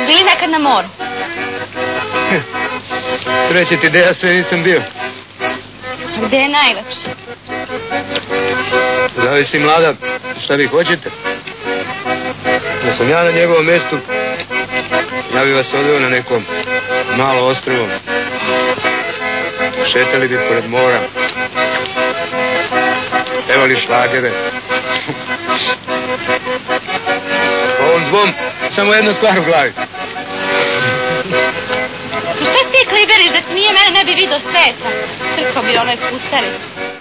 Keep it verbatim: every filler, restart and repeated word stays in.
bili nekad na moru? Sreće ti da ja sve nisam bio. A gde je najlepše? Zavisi, mlada, šta vi hoćete? Da sam ja na njegovom mjestu, ja bi vas odveo na nekom malo ostrvo. Šetali bi pored mora. Pevali šlagere. Ovom dvom samo jedna stvar u glavi. Šta ti kliberiš da ti nije mene ne bi vidio sveta? Crko bi onaj pustari.